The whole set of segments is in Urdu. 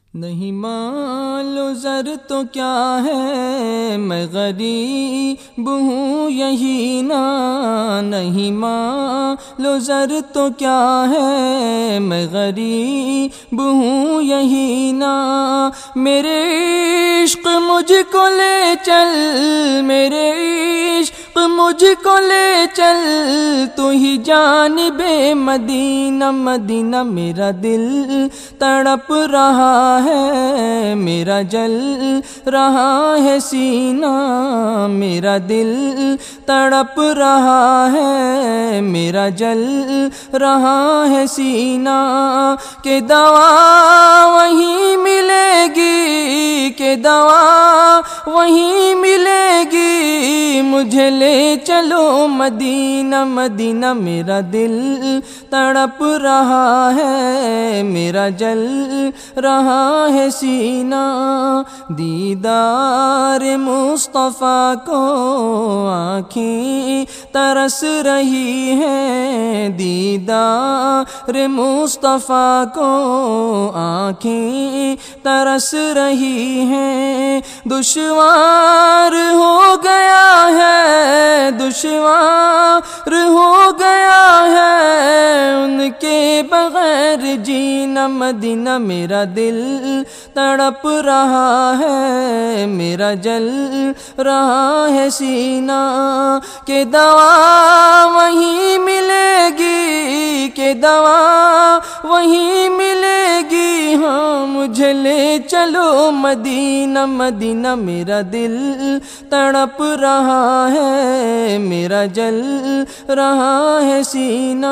نہیں مال و زر تو کیا ہے، میں غریب ہوں یہی نا۔ نہیں مال و زر تو کیا ہے، میں غریب ہوں یہی نا۔ میرے عشق مجھ کو لے چل، میرے عشق مجھ کو لے چل، تو ہی جانب مدینہ مدینہ۔ میرا دل تڑپ رہا ہے، میرا جل رہا ہے سینہ، میرا دل تڑپ رہا ہے، میرا جل رہا ہے سینہ۔ کہ دوا وہیں ملے گی، کہ دوا وہیں ملے گی، مجھے لے چلو مدینہ مدینہ۔ میرا دل تڑپ رہا ہے، میرا جل رہا ہے سینہ۔ دیدار مصطفیٰ کو آنکھیں ترس رہی ہیں، دیدار مصطفیٰ کو آنکھیں ترس رہی ہیں۔ دشوار ہو گیا ہے، دشوار ہو گیا ہے ان کے بغیر جینا مدینہ۔ میرا دل تڑپ رہا ہے، میرا جل رہا ہے سینہ۔ کہ دوا وہیں ملے گی، کہ دوا وہیں ملے گی، ہاں مجھے لے چلو مدینہ مدینہ۔ میرا دل تڑپ رہا ہے، میرا جل رہا ہے سینہ۔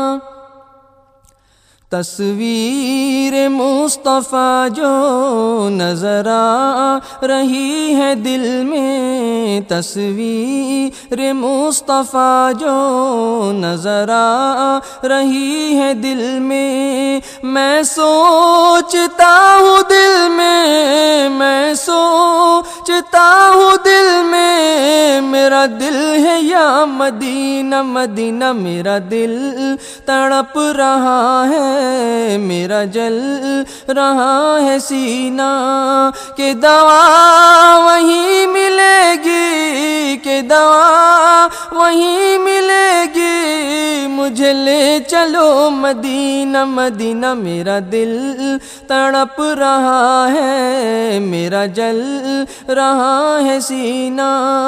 تصویر مصطفیٰ جو نظر آ رہی ہے دل میں، تصویر مصطفیٰ جو نظر آ رہی ہے دل میں، میں سوچتا ہوں دل میں، میں سوچتا ہوں دل میں، میرا دل ہے یا مدینہ مدینہ۔ میرا دل تڑپ رہا ہے، میرا جل رہا ہے سینہ۔ کہ دوا وہیں ملے گی، کہ دوا وہیں ملے گی، مجھے لے چلو مدینہ مدینہ۔ میرا دل تڑپ رہا ہے، میرا جل رہا ہے سینہ۔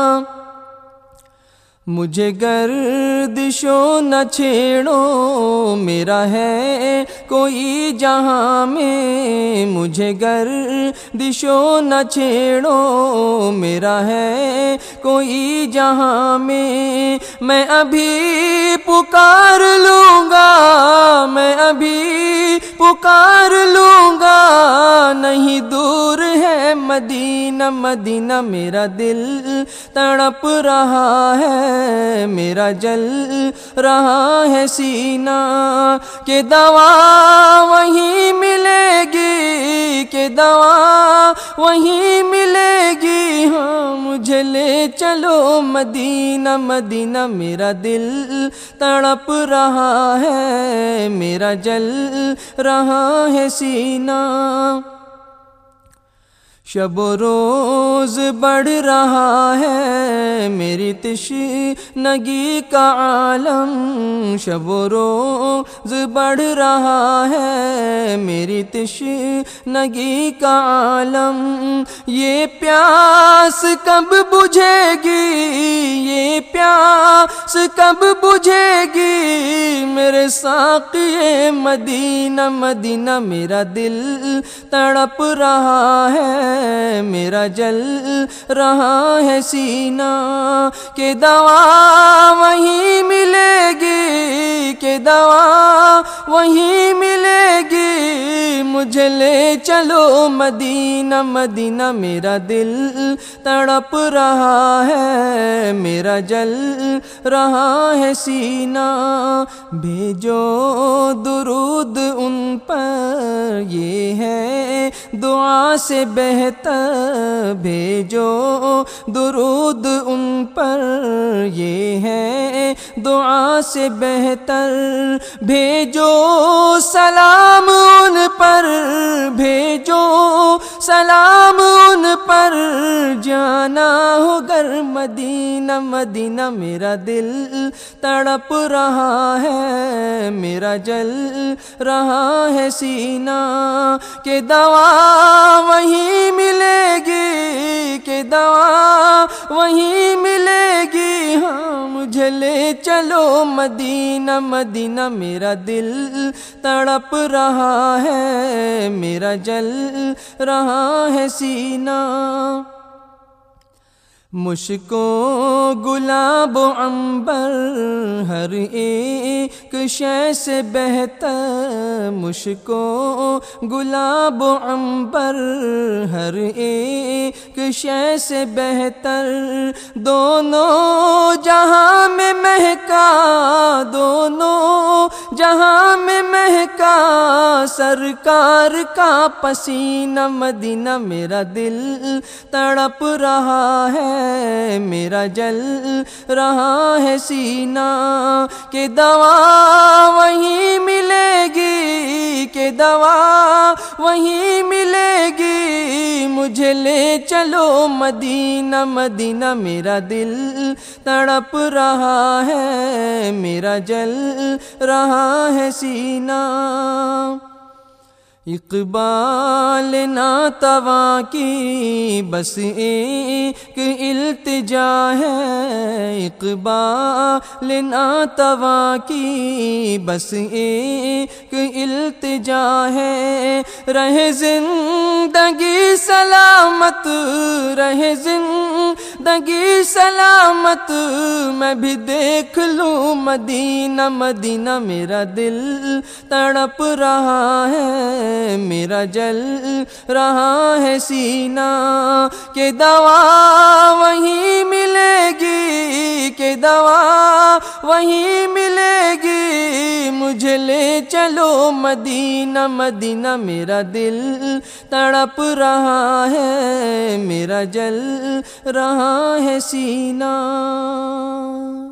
مجھے گردشوں نہ چھیڑو، میرا ہے کوئی جہاں میں، مجھے گردشوں نہ چھیڑو، میرا ہے کوئی جہاں میں۔ میں ابھی پکار لوں گا، میں ابھی پکار لوں گا، نہیں دور ہے مدینہ مدینہ۔ میرا دل تڑپ رہا ہے، میرا جل رہا ہے سینہ۔ کہ دوا وہیں ملے گی، کہ دوا وہیں ملے گی، ہاں مجھے لے چلو مدینہ مدینہ۔ میرا دل تڑپ رہا ہے، میرا جل رہا ہے سینہ۔ شب و روز بڑھ رہا ہے میری تشنگی کا عالم، شب و روز بڑھ رہا ہے میری تشنگی کا عالم۔ یہ پیاس کب بجھے گی، یہ پیاس کب بجھے گی، میرے ساقی مدینہ مدینہ۔ میرا دل تڑپ رہا ہے، میرا جل رہا ہے سینہ۔ کہ دوا وہیں ملے گی، کہ دوا وہیں ملے گی، مجھے لے چلو مدینہ مدینہ۔ میرا دل تڑپ رہا ہے، میرا جل رہا ہے سینہ۔ بھیجو درود ان پر، یہ ہے دعا سے بہتر بھیجو درود ان پر، یہ ہے دعا سے بہتر بھیجو سلام ان پر، بھیجو سلام ان پر، جانا ہو گر مدینہ مدینہ، میرا دل تڑپ رہا ہے، میرا جل رہا ہے سینہ، کہ دوا وہیں ملے گی، کہ دوا وہیں ملے گی، ہاں مجھے لے چلو مدینہ مدینہ، میرا دل تڑپ رہا ہے، میرا جل رہا ہے سینہ۔ مشکو گلاب و عنبر ہر ایک شے سے بہتر، مشکو گلاب و عنبر ہر ایک شے سے بہتر، دونوں جہاں میں مہکا، دونوں جہاں میں مہکا سرکار کا پسینہ، مدینہ میرا دل تڑپ رہا ہے، میرا جل رہا ہے سینہ، کہ دوا وہیں ملے گی، کہ دوا وہیں ملے گی، مجھے لے چلو مدینہ مدینہ، میرا دل تڑپ رہا ہے، میرا جل رہا ہے سینہ۔ اقبال ناتواں کی بس ایک التجا ہے، اقبال ناتواں کی بس ایک التجا ہے، رہے زندگی سلامت، رہے زندگی سلامت، میں بھی دیکھ لوں مدینہ مدینہ، میرا دل تڑپ رہا ہے، میرا جل رہا ہے سینہ، کہ دوا وہیں ملے گی، کہ دوا وہیں ملے گی، مجھے لے چلو مدینہ مدینہ، میرا دل تڑپ رہا ہے، میرا جل رہا ہے سینہ۔